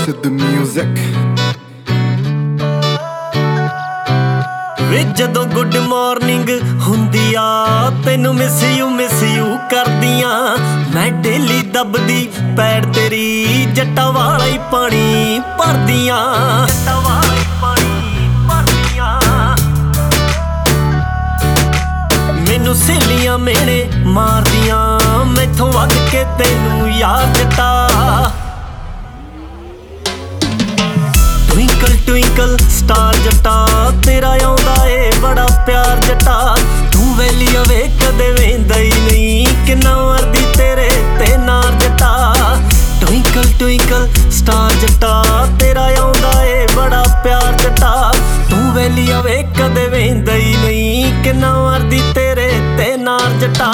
Rashid Music। ਵੇ ਜਦੋਂ good morning ਹੁੰਦੀ ਆ ਤੈਨੂੰ ਮਿਸ ਯੂ ਕਰਦੀਆਂ ਮੈਂ ਡੇਲੀ ਦੱਬਦੀ ਪੈੜ ਤੇਰੀ ਜੱਟਾਂ ਵਾਲਾ ਹੀ ਪਾਣੀ ਭਰਦੀਆਂ ਜੱਟਾਂ ਵਾਲਾ ਹੀ ਪਾਣੀ ਭਰਦੀਆਂ ਮੈਨੂੰ ਸਹੇਲੀਆਂ ਮੇਣੇ ਮਾਰਦੀਆਂ ਮੈਥੋਂ ਵੱਧ ਕੇ ਤੈਨੂੰ ਯਾਰ ਜੱਟਾ ਟਵਿੰਕਲ ਟਵਿੰਕਲ ਸਟਾਰ ਜੱਟਾ ਤੇਰਾ ਆਉਂਦਾ ਏ ਬੜਾ ਪਿਆਰ ਜੱਟਾ ਤੂੰ ਵੈਲੀਆ ਵੇ ਕਦੇ ਵੇਂਦਾ ਹੀ ਨਹੀਂ ਕਿੰਨਾ ਵਰਦੀ ਤੇਰੇ ਤੇ ਨਾਰ ਜੱਟਾ ਟਵਿੰਕਲ ਟਵਿੰਕਲ ਸਟਾਰ ਜੱਟਾ ਤੇਰਾ ਆਉਂਦਾ ਏ ਬੜਾ ਪਿਆਰ ਜੱਟਾ ਤੂੰ ਵੈਲੀਆ ਵੇ ਕਦੇ ਵੇਂਦਾ ਹੀ ਨਹੀਂ ਕਿੰਨਾ ਵਰਦੀ ਤੇਰੇ ਤੇ ਨਾਰ ਜੱਟਾ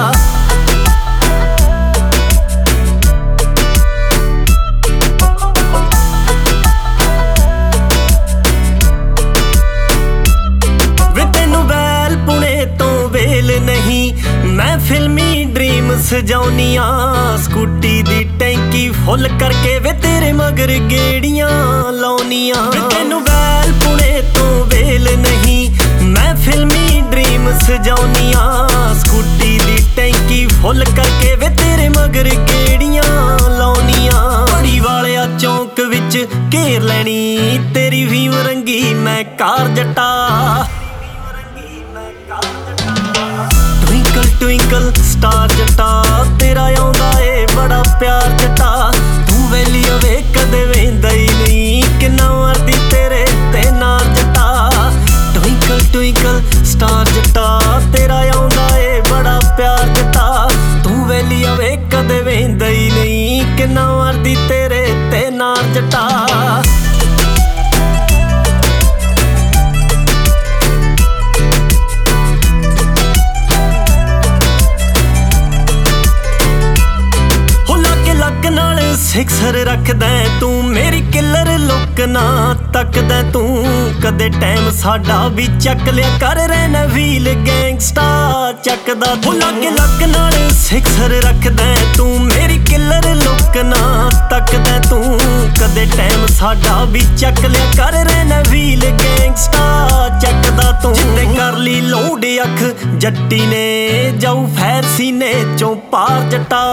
मैं फिल्मी ड्रीम सजाउनिया स्कूटी दी टैंकी फुल करके वे तेरे मगर गेड़ियां लाउनिया तेनू वैल पुणे तो वेल नहीं मैं फिल्मी ड्रीम सजाउनिया स्कूटी दी टैंकी फुल करके वे तेरे मगर गेड़ियां लाउनिया बड़ी वालिया चौंक विच घेर लैनी तेरी भीम रंगी मैं कार जट्टा ट्विंकल स्टार जट्टा तेरा आउंदा ए बड़ा प्यार जट्टा तू वैलिया वे कदे वेंदा ही नहीं किन्ना वरदी तेरे ते नार जट्टा ट्विंकल ट्विंकल स्टार जट्टा तेरा आउंदा ए बड़ा प्यार जट्टा तू वैलिया वे कदे वेंदा ही नहीं किन्ना वरदी तेरे ते नार जट्टा सिक्सर रखदा तू मेरी किलर लुक ना तकदा तू कदे टाइम साडा भी चक लिया कर रहना व्हील गैंगस्टा चकदा तू लागे लक नाल सिक्सर रखदा तू मेरी किलर लुक ना तकदा तू कदे टाइम साडा भी चक लिया कर रहना व्हील गैंगस्टा चकदा तू जिन्ने कर ली लोड अख जट्टी ने जाऊ फैर सीने चों पार जट्टा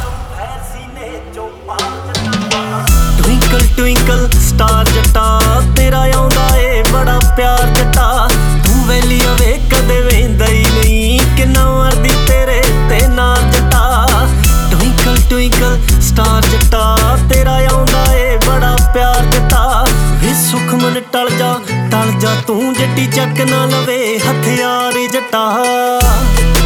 ट्विंकल ट्विंकल स्टार जट्टा तेरा आउंदा ए बड़ा प्यार जट्टा तू वैलिया वे कदे वेंदा ही नहीं किन्ना वरदी तेरे ते नार जट्टा ट्विंकल ट्विंकल स्टार जट्टा तेरा आउंदा ए बड़ा प्यार जट्टा वे सुखमन टल जा तू जट्टी चक ना लवे हथियार जट्टा।